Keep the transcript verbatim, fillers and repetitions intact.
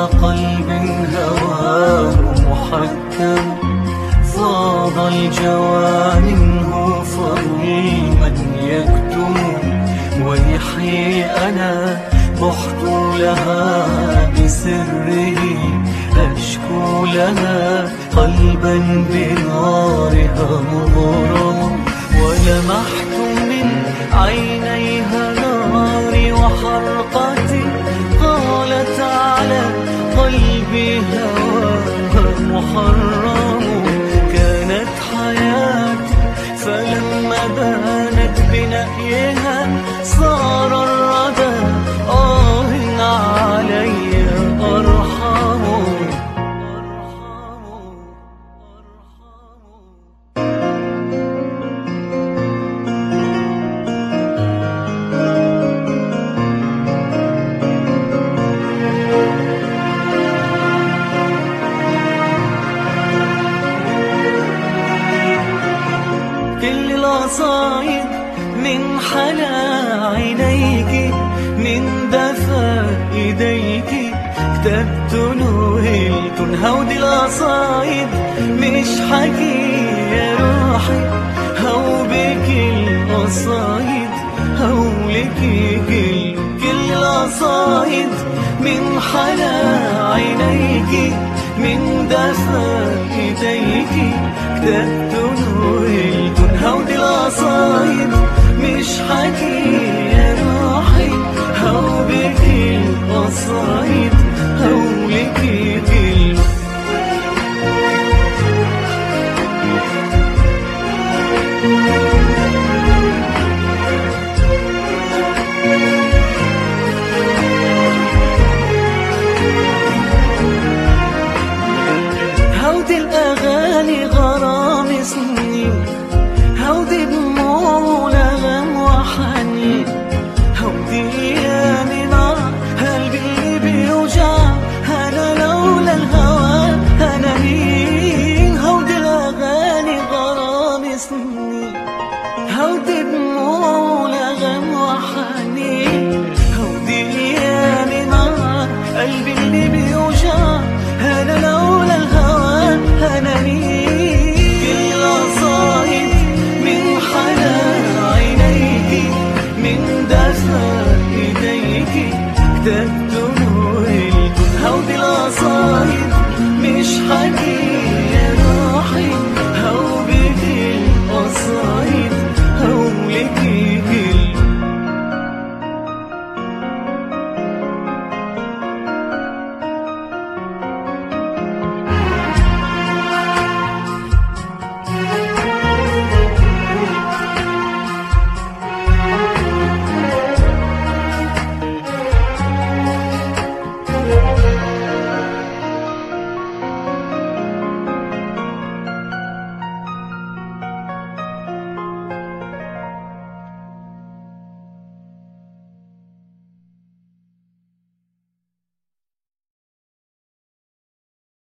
قلب هواه محكم، فاض الجوى منه فظلما يكتم. ويحيي أنا بحت لها بسره، أشكو لها قلبا بنارها مغرم. ولمحت من عينيها ناري وحرقتي، قالت على قلبي هواها محرم. كانت حياتي فلما بانت بنأيها، صار الردى آه علي أرحم. كل القصايد من حلا عينيك، من دفا ايديك كتبت نوهلت. هودي القصايد مش حكي يا روحي، هو بك القصايد هولك كل كل القصايد من حلا عينيك، من دفا ايديك كتبت نوهلت. هودي القصايد مش حكي